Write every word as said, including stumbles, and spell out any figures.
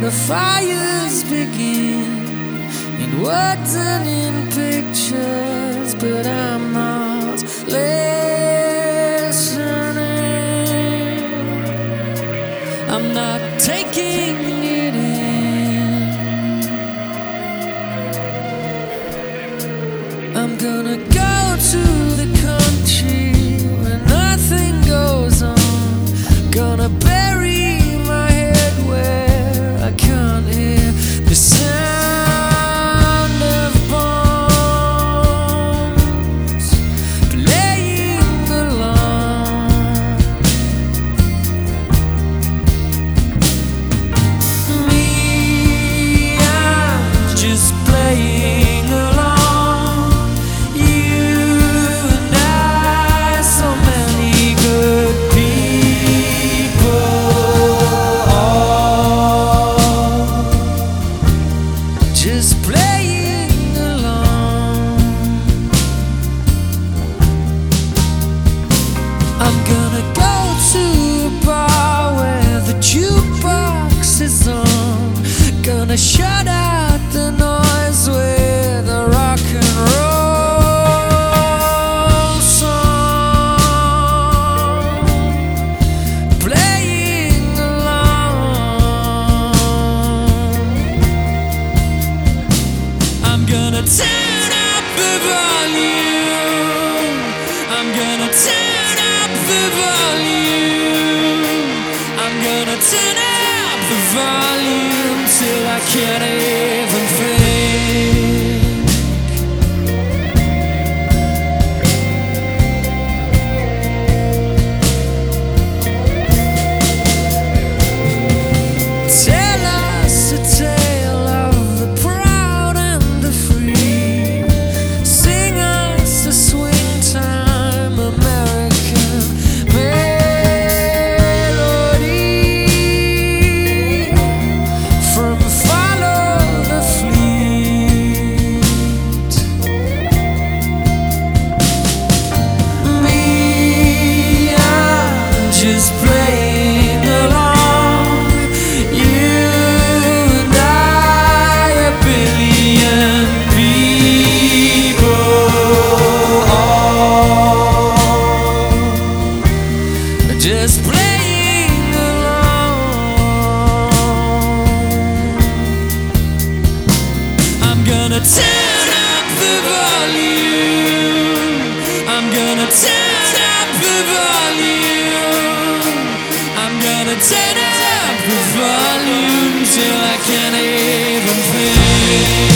the fires begin in words and in pictures, but I'm not listening. I'm not taking it in. I'm gonna go to the country where nothing goes on. Gonna bury my head where I can't hear the sound of bombs playing along. Me, I'm just playing along. You and I, so many good people, just playing along. I'm gonna go to a bar where the jukebox is on. Gonna shut out the noise with a rock and roll song playing along. I'm gonna turn up the volume. I'm gonna turn up the volume. I'm gonna turn up the volume till I can't even think. Tell us a tale of the proud and the free. Sing us a swing time American melody from Follow the Fleet. Me, I'm just playing along. You and I, a billion people, all just playing along. I'm gonna turn up the volume. I'm gonna turn up the volume. I'm gonna turn up the volume till I can't even think.